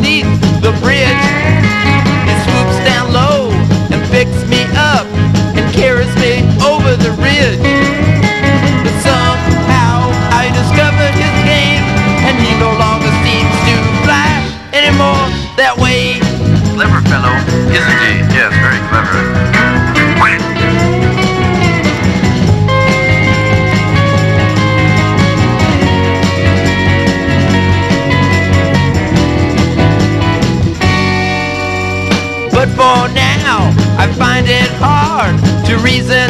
underneath the bridge. He swoops down low and picks me up and carries me over the ridge. But somehow I discovered his game, and he no longer seems to flash anymore that way. Clever fellow, isn't he? Yes, very clever. But for now, I find it hard to reason